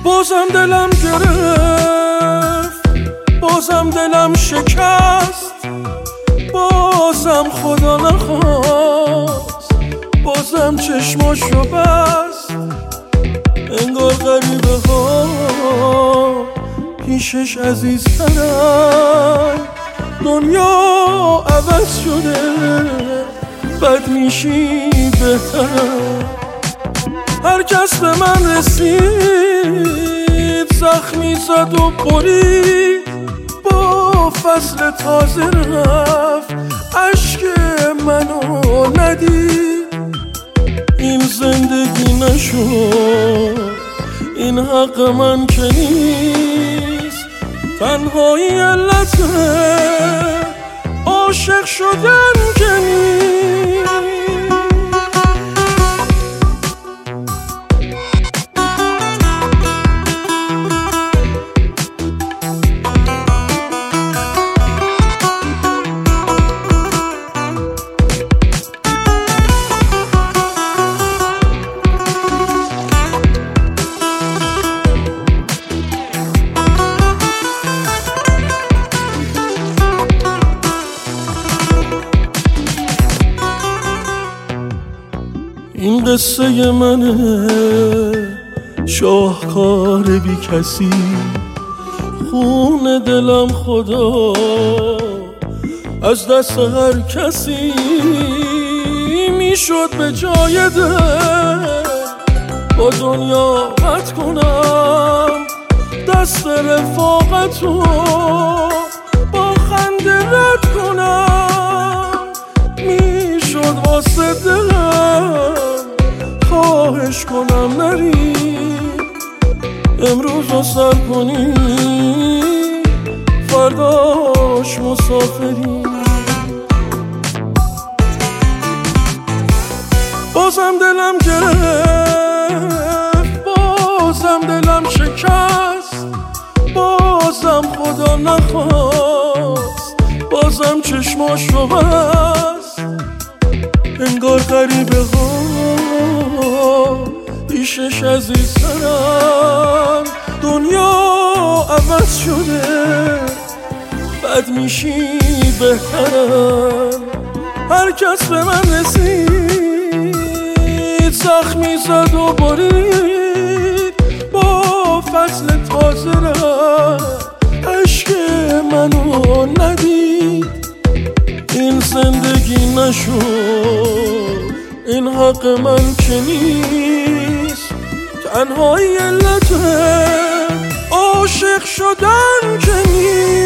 بازم دلم گرفت، بازم دلم شکست، بازم خدا نخواست، بازم چشماشو بست. انگار غریبه ها پیشش عزیزترن، دنیا عوض شده بد میشی بهترن. هر کس به من رسید زخمی زد و برید، با فصل تازه رفت عشق منو ندید. این زندگی نشد، این حق من که نیست، تنهایی علته عاشق شدن که نیست. این قصه منه شاهکار بی کسی، خون دلم خدا از دست هر کسی. میشد به جای دل با دنیا قطع کنم، دست رفاقتو با خنده رد کنم. میشد واسه دلم خواهش کنم نری، امروز رو سر کنی فرداش مسافری. بازم دلم گرفت، بازم دلم شکست، بازم خدا نخواست، بازم چشماشو بست. انگار غریبه ها پیشش عزیزترن، دنیا عوض شده بد میشی بهترن. هر کس به من رسید زخمی زد و برید، با فصل تازه رفت عشق منو ندید. این زندگی نشد، این حق من که نیست، تنهایی علته عاشق شدن که نیست.